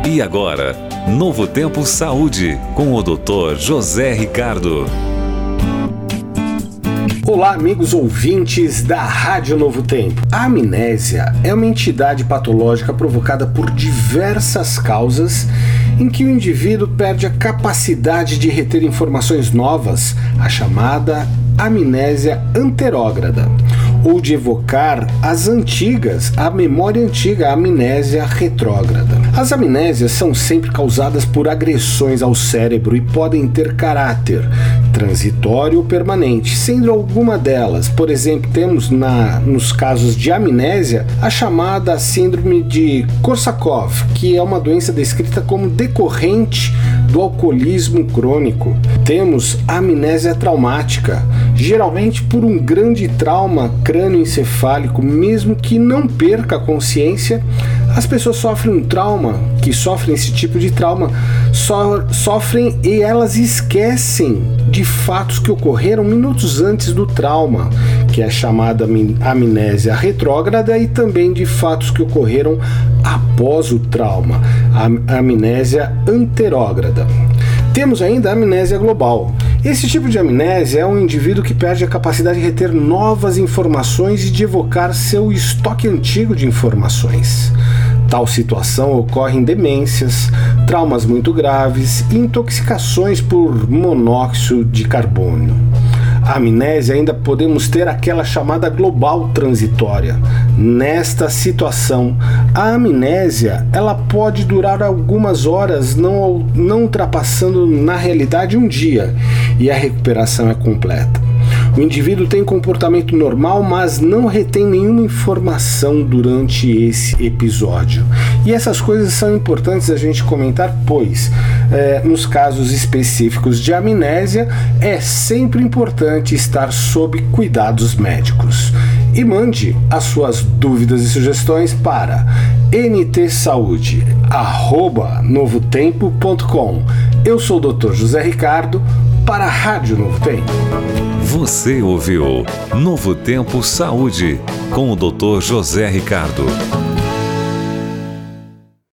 E agora, Novo Tempo Saúde, com o Dr. José Ricardo. Olá, amigos ouvintes da Rádio Novo Tempo. A amnésia é uma entidade patológica provocada por diversas causas em que o indivíduo perde a capacidade de reter informações novas, a chamada amnésia anterógrada, ou de evocar as antigas, a memória antiga, a amnésia retrógrada. As amnésias são sempre causadas por agressões ao cérebro e podem ter caráter transitório ou permanente, sendo alguma delas, por exemplo, temos nos casos de amnésia a chamada síndrome de Korsakoff, que é uma doença descrita como decorrente do alcoolismo crônico. Temos a amnésia traumática, geralmente por um grande trauma crânioencefálico, mesmo que não perca a consciência. As pessoas sofrem esse tipo de trauma, sofrem e elas esquecem de fatos que ocorreram minutos antes do trauma, que é chamada amnésia retrógrada, e também de fatos que ocorreram após o trauma, a amnésia anterógrada. Temos ainda a amnésia global. Esse tipo de amnésia é um indivíduo que perde a capacidade de reter novas informações e de evocar seu estoque antigo de informações. Tal situação ocorre em demências, traumas muito graves e intoxicações por monóxido de carbono. A amnésia ainda podemos ter aquela chamada global transitória. Nesta situação, a amnésia ela pode durar algumas horas, não ultrapassando na realidade um dia, e a recuperação é completa. O indivíduo tem comportamento normal, mas não retém nenhuma informação durante esse episódio. E essas coisas são importantes a gente comentar, pois nos casos específicos de amnésia é sempre importante estar sob cuidados médicos. E mande as suas dúvidas e sugestões para ntsaude@novotempo.com. Eu sou o Dr. José Ricardo para a Rádio Novo Tempo. Você ouviu Novo Tempo Saúde com o Dr. José Ricardo.